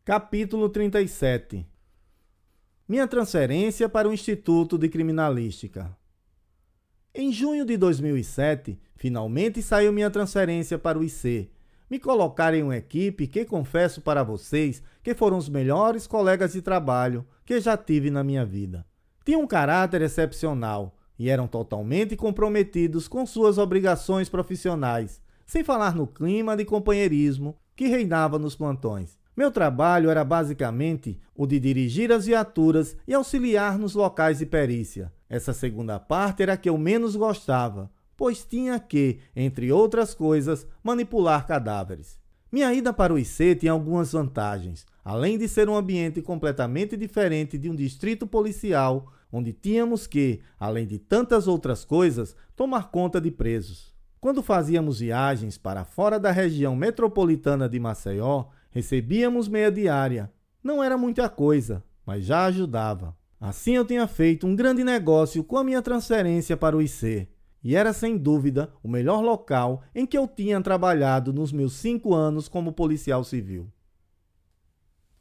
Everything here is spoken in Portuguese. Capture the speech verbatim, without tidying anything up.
Capítulo trinta e sete. Minha transferência para o Instituto de Criminalística. Em junho de dois mil e sete, finalmente saiu minha transferência para o I C. Me colocaram em uma equipe que confesso para vocês que foram os melhores colegas de trabalho que já tive na minha vida. Tinham um caráter excepcional e eram totalmente comprometidos com suas obrigações profissionais, sem falar no clima de companheirismo que reinava nos plantões. Meu trabalho era basicamente o de dirigir as viaturas e auxiliar nos locais de perícia. Essa segunda parte era a que eu menos gostava, pois tinha que, entre outras coisas, manipular cadáveres. Minha ida para o I C tinha algumas vantagens, além de ser um ambiente completamente diferente de um distrito policial, onde tínhamos que, além de tantas outras coisas, tomar conta de presos. Quando fazíamos viagens para fora da região metropolitana de Maceió, recebíamos meia diária. Não era muita coisa, mas já ajudava. Assim eu tinha feito um grande negócio com a minha transferência para o I C. E era sem dúvida o melhor local em que eu tinha trabalhado nos meus cinco anos como policial civil.